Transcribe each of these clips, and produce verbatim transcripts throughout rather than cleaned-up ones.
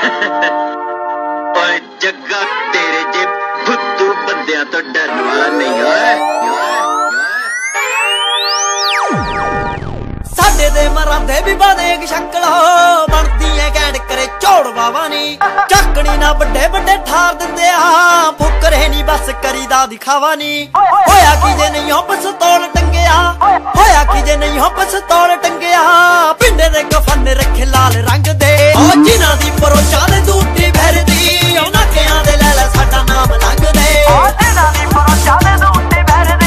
ਓਏ ਜੱਗਾ ਤੇਰੇ ਜੇ ਫੁੱਦੂ ਬੰਦਿਆਂ ਤੋਂ ਡਰਨ ਵਾਲਾ ਨਹੀਂ ਓਏ। ਸਾਡੇ ਦੇ ਮਰਾਂਦੇ ਵੀ ਬਾਦੇਗ ਸ਼ਕਲੋ ਬਣਦੀ ਐ ਗੈਂਡ ਕਰੇ ਝੋੜ ਬਾਵਾ ਨੀ ਚੱਕਣੀ ਨਾ ਵੱਡੇ ਵੱਡੇ ਠਾਰ ਦਿੰਦੇ ਆ ਫੁਕਰੇ ਨੀ ਬਸ ਕਰੀਦਾ ਦਿਖਾਵਾ ਨੀ ਹੋਇਆ ਕੀ ਜੇ ਨਹੀਂ ਹੋ ਪਿਸਤੌਲ ਟੰਗਿਆ ਹੋਇਆ ਕੀ ਜੇ ਨਹੀਂ ਹੋ ਪਿਸਤੌਲ ਟੰਗਿਆ ਪਿੰਡੇ ਦੇ ਕਫਨ ਰੱਖੇ ਲਾਲ ਰੰਗ ਦੇ ਓ ਜਿਨ੍ਹਾਂ ਦੀ ਪਰੋਚਾ ਦੇ ਦੂਟੀ ਭਰਦੀ ਉਹਨਾਂ ਕਿਆਂ ਦੇ ਲੈ ਲੈ ਸਾਡਾ ਨਾਮ ਲੰਘਦੇ ਓ ਜਿਨ੍ਹਾਂ ਦੀ ਪਰੋਚਾ ਦੇ ਦੂਟੀ ਭਰਦੀ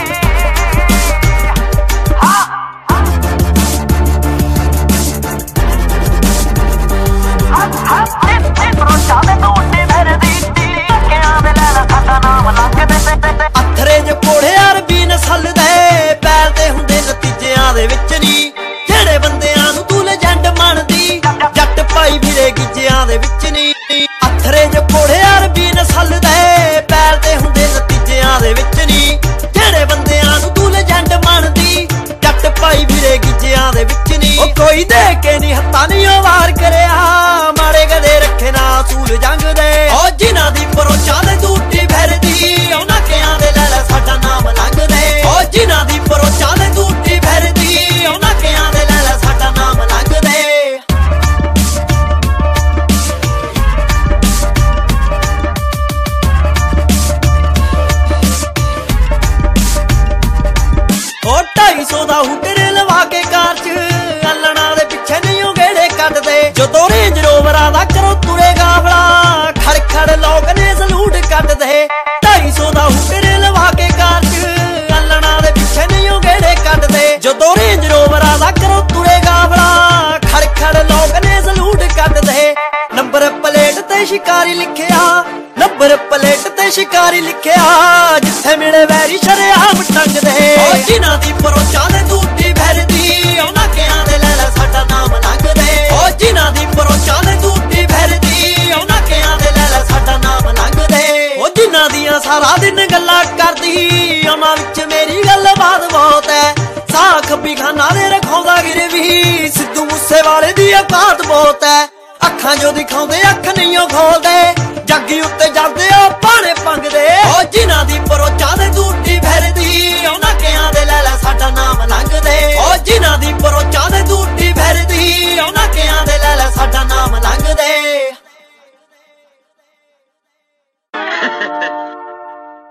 ਅਥਰੇ ਜੇ ਕੋੜੇ ਅਰਬੀ ਨਸਲ ਦੇ ਪੈਲ ਤੇ ਹੁੰਦੇ ਨਤੀਜਿਆਂ ਦੇ ਵਿੱਚ ਨੀ ਜਿਹੜੇ ਬੰਦਿਆਂ ਨੂੰ ਤੂੰ ਲੈਜੈਂਡ ਮੰਨਦੀ ਜੱਟ ਪਾਈ ਫਿਰੇ ਗਿੱਜਿਆਂ ਦੇ ਵਿੱਚ ਨੀ ਅਥਰੇ ਜੇ ਕੋੜੇ ਅਰਬੀ ਨਸਲ ਦੇ ਪੈਲ ਤੇ ਹੁੰਦੇ ਨਤੀਜਿਆਂ ਦੇ ਵਿੱਚ ਨੀ ਜਿਹੜੇ ਬੰਦਿਆਂ ਨੂੰ ਤੂੰ ਲੈਜੈਂਡ ਮੰਨਦੀ ਜੱਟ ਪਾਈ ਫਿਰੇ ਗਿੱਜਿਆਂ ਦੇ ਵਿੱਚ ਨੀ ਉਹ ਕੋਈ ਦੇ ਕੇ ਨੀ ਹੱਥਾਂ ਨੀ ਵਾਰ ਕਰਿਆ ਮਾੜੇ ਗਦੇ ਰੱਖੇ ਨਾ ਅਸੂਲ ਜੰਗ ਦੇ ਓ ਜਿਨ੍ਹਾਂ ਦੀ ਪਰੋਚਾ ਦੇ ਦੂਟੀ ਭਰਦੀ ਉਹਨਾਂ ਕਿਆਂ ਦੇ ਲੈ ਲੈ ਸਾਡਾ ਨਾਮ ਲੰਘਦੇ ਓ ਜਿਨ੍ਹਾਂ ਦੀ ਪਰੋਚਾ ਦੇ ਦੂਟੀ ਭਰਦੀ ਉਹਨਾਂ ਕਿਆਂ ਦੇ ਲੈ ਲੈ ਸਾਡਾ ਨਾਮ ਲੰਘਦੇ ਓ ਢਾਈ ਸੌ ਦਾ ਹੁਟਰ ਲਵਾ ਕੇ ਕਾਰ ਚ ਅੱਲਣਾ ਦੇ ਪਿੱਛੇ ਨਹੀਂ ਉਹ ਗੇੜੇ ਕੱਢਦੇ ਜਦੋਂ ਰੇਂਜ ਰੋਵਰਾਂ ਦਾ ਕਰੋ ਤੁਰੇ ਗਾਵਲਾ ਖੜ ਖੜ ਲੋਕ ਨੇ ਸਲੂਟ ਕੱਢਦੇ ਢਾਈ ਸੌ ਦਾ ਹੁਟਰ ਲਵਾ ਕੇ ਕਾਰ ਚ ਅੱਲਣਾ ਦੇ ਪਿੱਛੇ ਨਹੀਂ ਉਹ ਗੇੜੇ ਕੱਢਦੇ ਜਦੋਂ ਰੇਂਜ ਰੋਵਰਾਂ ਦਾ ਕਰੋ ਤੁਰੇ ਗਾਵਲਾ ਖੜ ਖੜ ਲੋਕ ਨੇ ਸਲੂਟ ਕੱਢਦੇ ਨੰਬਰ ਪਲੇਟ ਤੇ ਸ਼ਿਕਾਰੀ ਲਿਖਿਆ ਨੰਬਰ ਪਲੇਟ ਤੇ ਸ਼ਿਕਾਰੀ ਲਿਖਿਆ ਜਿੱਥੇ ਮਿਲੇ ਵੈਰੀ ਸ਼ਰੇਆਮ ਟੰਗਦੇ ਓ ਜਿਨ੍ਹਾਂ ਦੀ ਪਰੋਚਾ ਦੇ ਦੂਟੀ ਭਰਦੀ ਉਹਨਾਂ ਕਿਆਂ ਦੇ ਲੈ ਲੈ ਸਾਡਾ ਨਾਮ ਲੰਘਦੇ ਓ ਜਿਨ੍ਹਾਂ ਦੀ ਪਰੋਚਾ ਦੇ ਦੂਟੀ ਭਰਦੀ ਉਹਨਾਂ ਕਿਆਂ ਦੇ ਲੈ ਲੈ ਸਾਡਾ ਨਾਮ ਲੰਘਦੇ ਓ ਜਿਨ੍ਹਾਂ ਦੀਆਂ ਸਾਰਾ ਦਿਨ ਗੱਲਾਂ ਕਰਦੀ ਉਹਨਾਂ ਵਿੱਚ ਮੇਰੀ ਗੱਲਬਾਤ ਬਹੁਤ ਐ ਸਾਖ ਵੀ ਖਾਨਾ ਦੇ ਰਖਾਉਂਦਾ ਗਿਰਵੀ ਸਿੱਧੂ ਮੂਸੇ ਵਾਲੇ ਦੀ ਔਕਾਤ ਬਹੁਤ ਐ ਅੱਖਾਂ ਜੋ ਦਿਖਾਉਂਦੇ ਅੱਖ ਨਹੀਂ ਉਹ ਖੋਲਦੇ ਜੱਗੀ ਉੱਤੇ ਜਾਂਦੇ ਆ ਪਾਣੇ ਪੰਗਦੇ ਓ ਜਿਨ੍ਹਾਂ ਦੀ ਪਰੋਚਾ ਦੇ ਦੂਟੀ ਭਰਦੀ